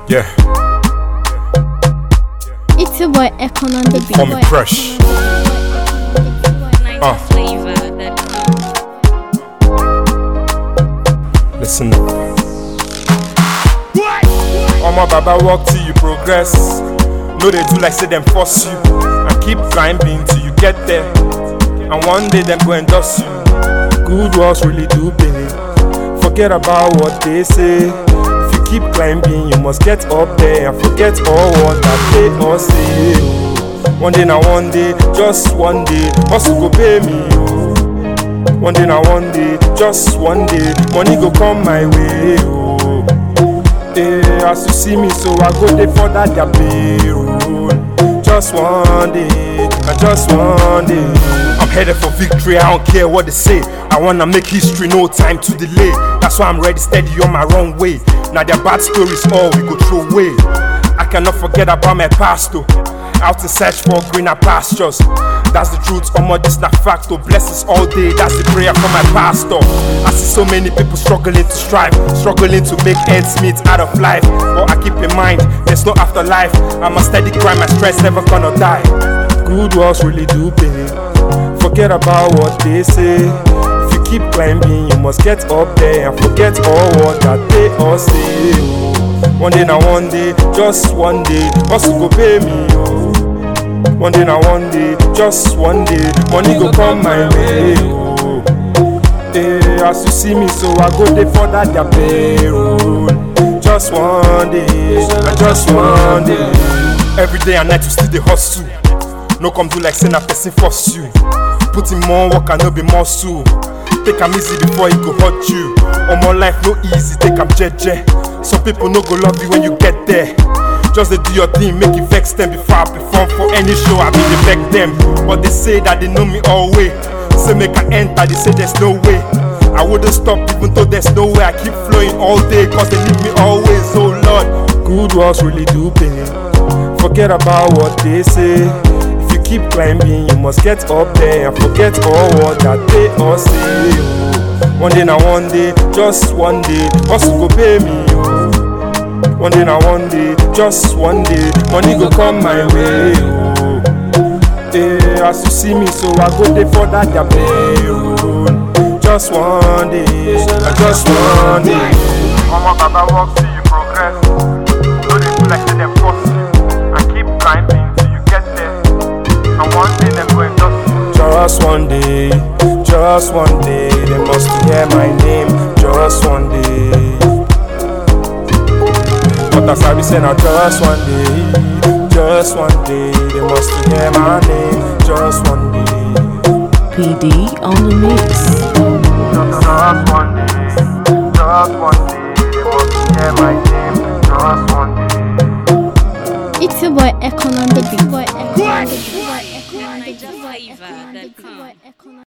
Yeah. It's your boy Econ on the beat. Call me Fresh. Listen up. Omo baba walk till you progress. No they do like say them force you. And keep climbing till you get there. And one day them go endorse you. Good works really do pay. Forget about what they say. If you keep climbing, you must get up there and forget all what that they all say. One day now one day, just one day, hustle go pay me. Oh. One day now one day, just one day, money go come my way. Oh. As you see me, so I go there for that their payroll. Just one day, just one day. I'm headed for victory, I don't care what they say. I wanna make history, no time to delay. That's why I'm ready, steady on my wrong way. Now their bad stories, all we go throw away. I cannot forget about my past, though. Out to search for greener pastures. That's the truth, this not fact. Blessings all day, that's the prayer for my pastor. I see so many people struggling to strive, struggling to make ends meet out of life. But I keep in mind, there's no afterlife. I'm a steady grind, my stress never gonna die. Good works really do pay. Forget about what they say. If you keep climbing, you must get up there and forget all what that they all say. One day now one day, just one day, hustle go pay me. Oh. One day now one day, just one day, money go come my way. Oh. As you see me, so I go there for that their payroll. Just one day, just one day. Every day and night you still the hustle. No come do like saying a person force you. Put in more work and no be more so. Take am easy before it go hurt you. More life no easy, take am jeje. Some people no go love you when you get there. Just they do your thing, make it vex them. Before I perform for any show, I be the vex them. But they say that they know me all way. Say make I enter, they say there's no way. I wouldn't stop even though there's no way. I keep flowing all day cause they need me always. Oh Lord, good works really do pay. Forget about what they say. If you keep climbing, you must get up there and forget all what that they all say. One day now one day, just one day, hustle go pay me. Oh. One day now one day, just one day, money go come my way. Oh. As you see me, so I go there for that their payroll. Just one day, just one day. Mama baba walk till you progress. No they do like say them force you. And keep climbing till you get there. And one day them go endorse you. Just one day, they must hear my name. Just one day. But as I be saying, just one day, they must hear my name. Just one day. PD on the mix. Just one day, they must hear my name. Just one day. It's your boy Econ on the beat.